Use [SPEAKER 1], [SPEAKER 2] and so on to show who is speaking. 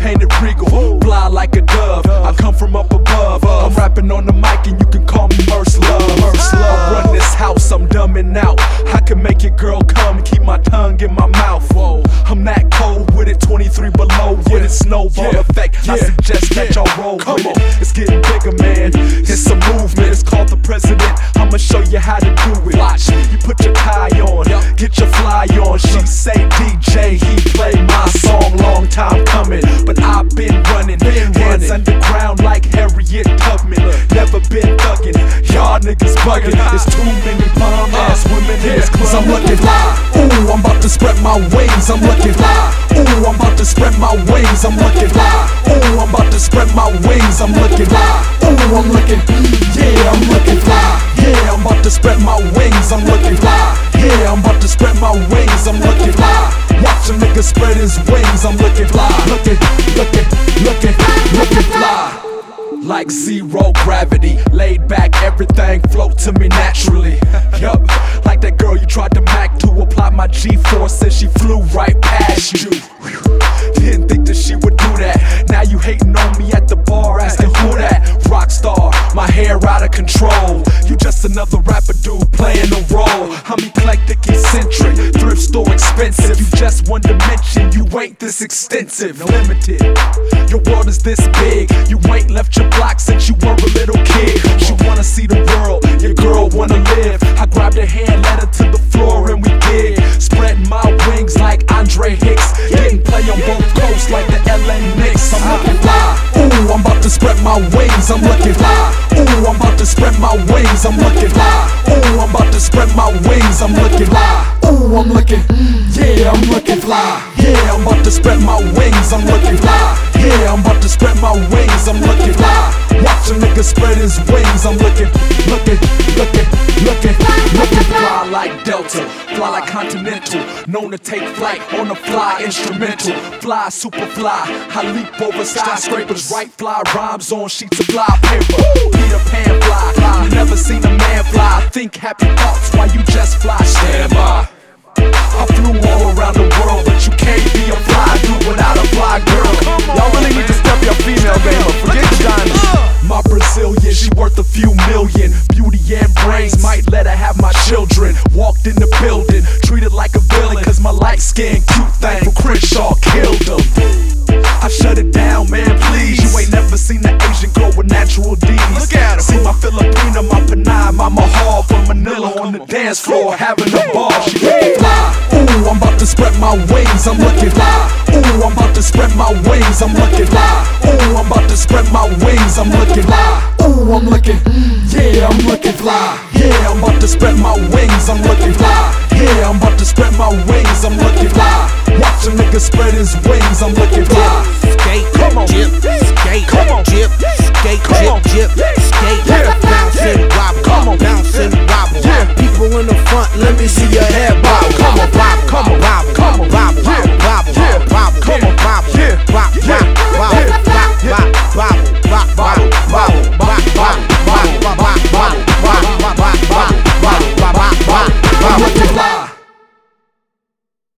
[SPEAKER 1] painted regal, fly like a dove. I come from up above. I'm rapping on the mic and you can call me Merce Love. I run this house, I'm dumbing out. I can make your girl come and keep my tongue in my mouth. Whoa, I'm that cold with it, 23 below with it, snowball effect. I suggest that y'all roll with it. It's getting bigger, man. It's a movement. It's called the president. I'ma show you how to do it. Watch, you put your tie on, get your fly on. She say DJ, he play my song. Long time coming, but I've been running. Hands underground like Harriet Tubman. Never been thugging. Y'all niggas bugging. There's too many bomb ass women in this club. I'm looking fly. Ooh, I'm about to spread my wings. I'm looking fly. Ooh, I'm about to spread my wings. I'm looking fly. Ooh, I'm about to spread my wings. I'm looking fly. Ooh, I'm looking. Yeah, I'm looking fly. Yeah, I'm about to spread my wings. I'm looking fly. Yeah, I'm about to spread my wings. I'm looking fly. Watch a nigga spread his wings. I'm looking fly. Looking fly. Like zero gravity, laid back, everything float to me naturally. Yup, like that girl you tried to mac to apply my G-force and she flew right past you. Didn't think that she would do that. Now you hating on me at the bar, asking who that? Rockstar, my hair out of control. You just another rapper dude playing a role. I'm eclectic, eccentric, thrift store expensive. You just one dimension, you ain't this extensive. Limited, your world is this big. You ain't left your block since you were a little kid. She wanna see the world, your girl wanna live. I grabbed her hand, led her to the floor and we gig. Spreading my wings like Andre Hicks. Getting play on both coasts like the LA Knicks. I'm looking fly. Ooh, I'm about to spread my wings. I'm looking fly. Ooh, I'm about to spread my wings. I'm looking fly. Ooh, I'm about to spread my wings. I'm looking fly. Ooh, I'm looking. Yeah, I'm looking fly. Yeah, I'm about to spread my wings. I'm looking fly. Yeah, I'm about to spread my wings. I'm looking fly. Watch a nigga spread his wings. I'm looking fly like Delta, fly like Continental, known to take flight on a fly instrumental. Fly, super fly, I leap over skyscrapers, write fly rhymes on sheets of fly paper. Peter Pan fly, you never seen a man fly. Think happy thoughts while you just fly. Stand by. I flew all around the world, but you can't be a fly dude without a fly girl.
[SPEAKER 2] Y'all really need to step your female game up. Forget your diamonds.
[SPEAKER 1] My Brazilian, she worth a few million. Beauty and brains, might let her have my children. Walked in the building, treated like a villain, cause my light skin cute thing from Crenshaw killed him. I shut it down, man, please. You ain't never seen an Asian girl with natural D's.
[SPEAKER 2] Look at her.
[SPEAKER 1] See my Filipina, my Panay, my Mahal from Manila on the dance floor having a ball. She looking fly. Ooh, I'm about to spread my wings. I'm looking fly. Ooh, I'm about to spread my wings. I'm looking fly. Ooh, I'm about to spread my wings. I'm looking fly. Ooh, I'm looking. Yeah, I'm looking fly. Yeah, I'm about to spread my wings. I'm looking fly. Yeah, I'm about to spread my wings. I'm looking fly. Watch a nigga spread his wings. I'm looking fly.
[SPEAKER 3] Skate, come on, jip, skate, come on, jip, skate, jip, skate, bounce and wobble, come on, bounce and wobble. People in the front, let me see your head bob. Come on, bob, come on,